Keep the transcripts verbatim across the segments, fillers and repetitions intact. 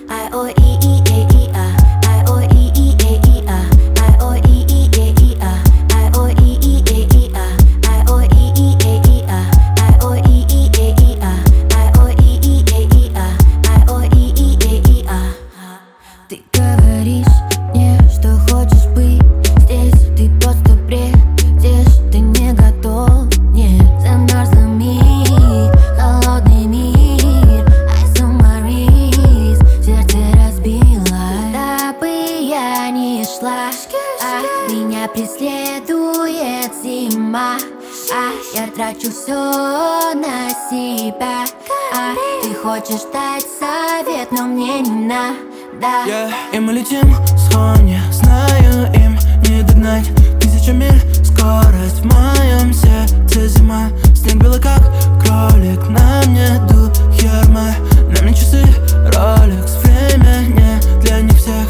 Ты говоришь мне, что хочешь быть здесь. Ты просто бредишь, ты не готов. Нет, замерзлый мир, холодный мир. Ice on my wrist, сердце разбилось. Куда бы я ни шла, а меня преследует зима. А я трачу все на себя. А ты хочешь дать совет, но мне не надо. Yeah. И мы летим с Хони, знаю, им не догнать. Тысяча миль, скорость в моем сердце зима. Снег белый как кролик, на мне духерма. На мне часы Rolex, время не для них всех.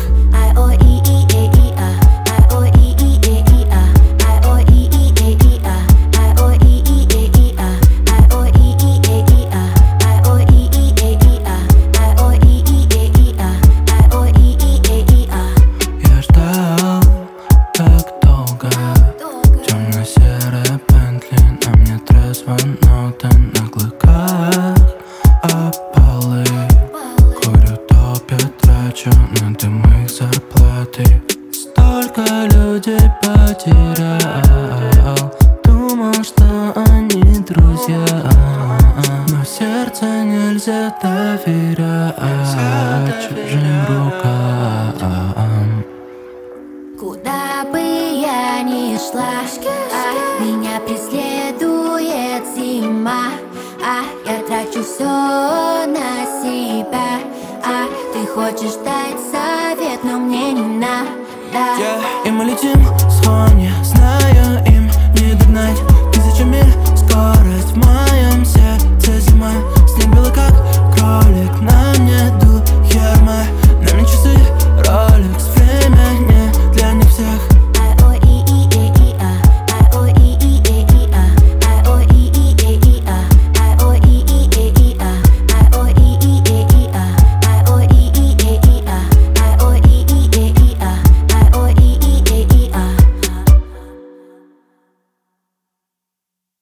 Ноты на клыках, а полы курю, топят, трачу на дым их зарплаты. Столько людей потерял, думал, что они друзья, но в сердце нельзя доверять чужим рукам. Куда бы я ни шла, а меня преследует зима. А я трачу все на себя. А ты хочешь дать совет, но мне не надо. Yeah. И мы летим с Хони,